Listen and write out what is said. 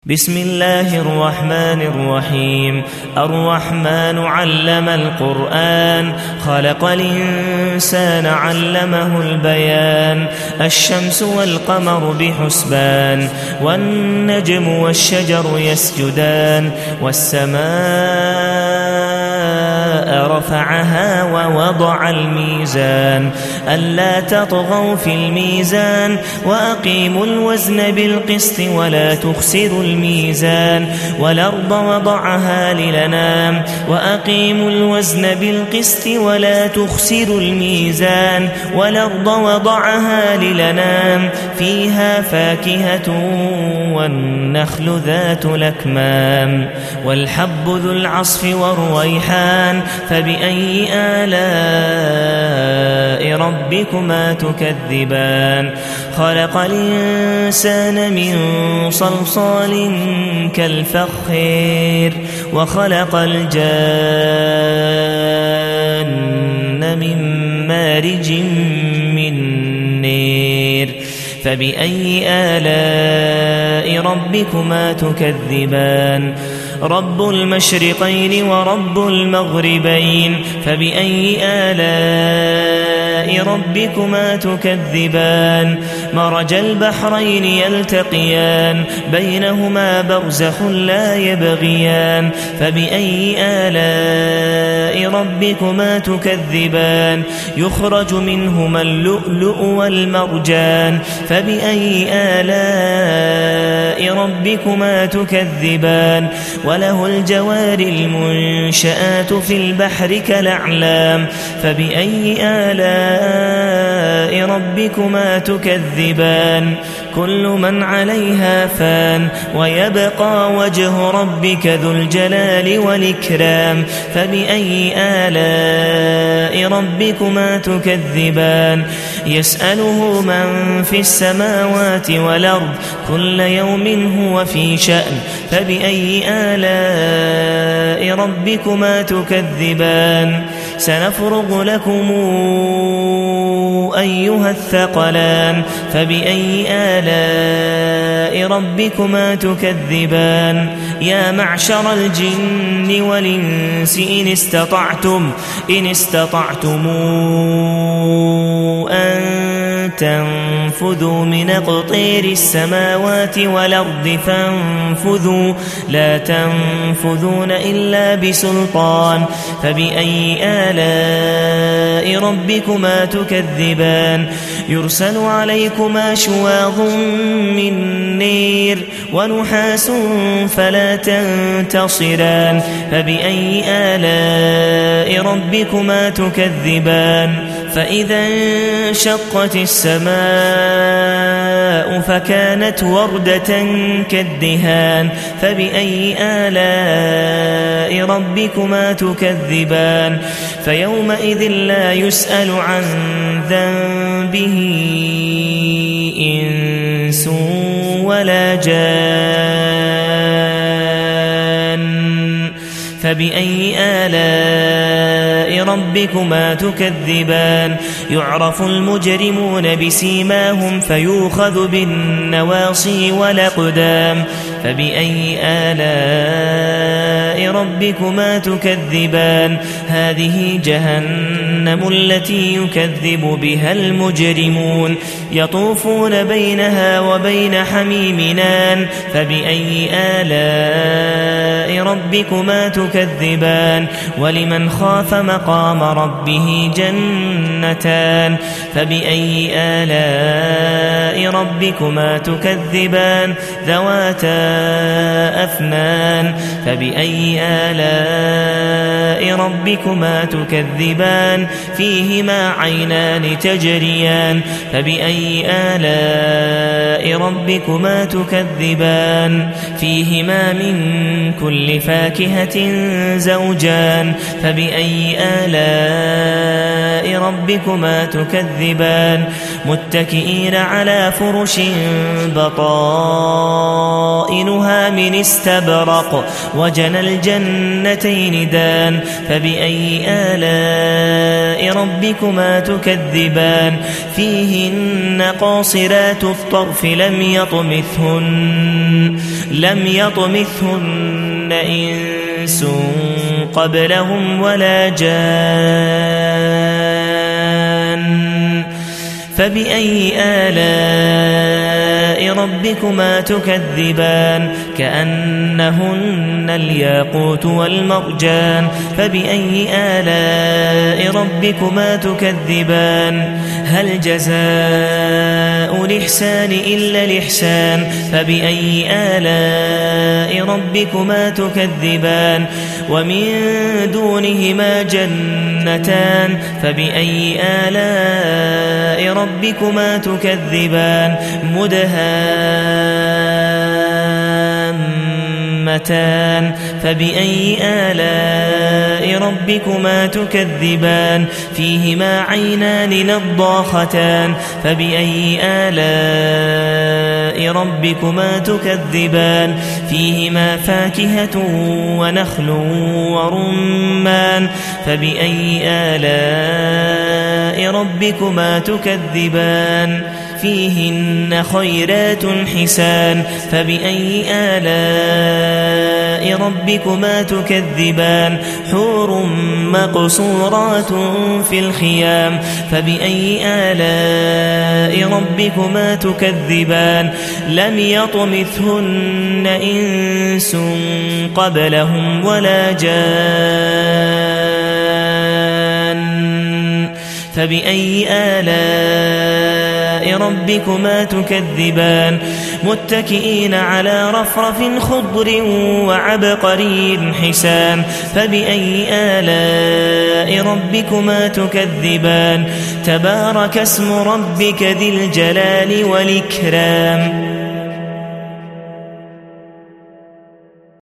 بسم الله الرحمن الرحيم. الرحمن علم القرآن، خلق الإنسان علمه البيان. الشمس والقمر بحسبان، والنجم والشجر يسجدان. والسماء رفعها ووضع الميزان ألا تطغوا في الميزان، وأقيموا الوزن بالقسط ولا تخسروا الميزان. والأرض وضعها للأنام، وأقيموا الوزن بالقسط ولا تخسروا الميزان. والأرض وضعها للأنام، فيها فاكهة والنخل ذات الأكمام، والحب ذو العصف والريحان. فبأي آلاء ربكما تكذبان؟ خلق الإنسان من صلصال كالفخار، وخلق الجان من مارج من نار. فبأي آلاء ربكما تكذبان؟ رب المشرقين ورب المغربين. فبأي آلاء ربكما تكذبان؟ مرج البحرين يلتقيان، بينهما برزخ لا يبغيان. فبأي آلاء ربكما تكذبان؟ يخرج منهما اللؤلؤ والمرجان. فبأي آلاء ربكما تكذبان؟ وله الجوار المنشآت في البحر كالأعلام. فبأي آلاء ربكما تكذبان؟ كل من عليها فان، ويبقى وجه ربك ذو الجلال والإكرام. فبأي آلاء ربكما تكذبان؟ يسأله من في السماوات والأرض، كل يوم هو في شأن. فبأي آلاء ربكما تكذبان؟ سنفرغ لكم أيها الثقلان. فبأي آلاء ربكما تكذبان؟ يا معشر الجن والإنس إن استطعتم أن تنفذوا من أقطار السماوات والأرض فانفذوا، لا تنفذون إلا بسلطان. فبأي آلاء ربكما تكذبان؟ يرسل عليكما شواظ من نير ونحاس فلا تنتصران. فبأي آلاء ربكما تكذبان؟ فإذا انشقت السماء فكانت وردة كالدهان. فبأي آلاء ربكما تكذبان؟ فيومئذ لا يسأل عن ذنبه إنس ولا جان. فبأي آلاء ربكما تكذبان؟ يعرف المجرمون بسيماهم فيؤخذ بالنواصي والأقدام. فبأي آلاء ربكما تكذبان؟ هذه جهنم التي يكذب بها المجرمون، يطوفون بينها وبين حميم آن. فبأي آلاء ربكما تكذبان؟ ولمن خاف مقام ربه جنتان. فبأي آلاء ربكما تكذبان؟ ذواتا أفنان. فبأي آلاء ربكما تكذبان؟ فيهما عينان تجريان. فبأي آلاء ربكما تكذبان؟ فيهما من كل فاكهة زوجان. فبأي آلاء ربكما تكذبان؟ متكئين على فرش بطائنها من استبرق، وجنى الجنتين دان. فبأي آلاء آلاء ربكما تكذبان فيهن قاصرات الطرف لم يطمثهن إنس قبلهم ولا جان فبأي آلاء ربكما تكذبان كأنهن الياقوت والمرجان فبأي آلاء ربكما تكذبان هل جزاء الإحسان إلا الإحسان فبأي آلاء ربكما تكذبان ومن دونهما جنتان فبأي آلاء ربكما تكذبان مدهامتان فبأي آلاء ربكما تكذبان فيهما عينان نضاختان فبأي آلاء ربكما تكذبان فيهما فاكهة ونخل ورمان فبأي آلاء ربكما تكذبان فيهن خيرات حسان فبأي آلاء ربكما تكذبان حور مقصورات في الخيام فبأي آلاء ربكما تكذبان لم يطمثهن إنس قبلهم ولا جان فبأي آلاء ربكما تكذبان متكئين على رفرف خضر وعبقري حسان فبأي آلاء ربكما تكذبان تبارك اسم ربك ذي الجلال والإكرام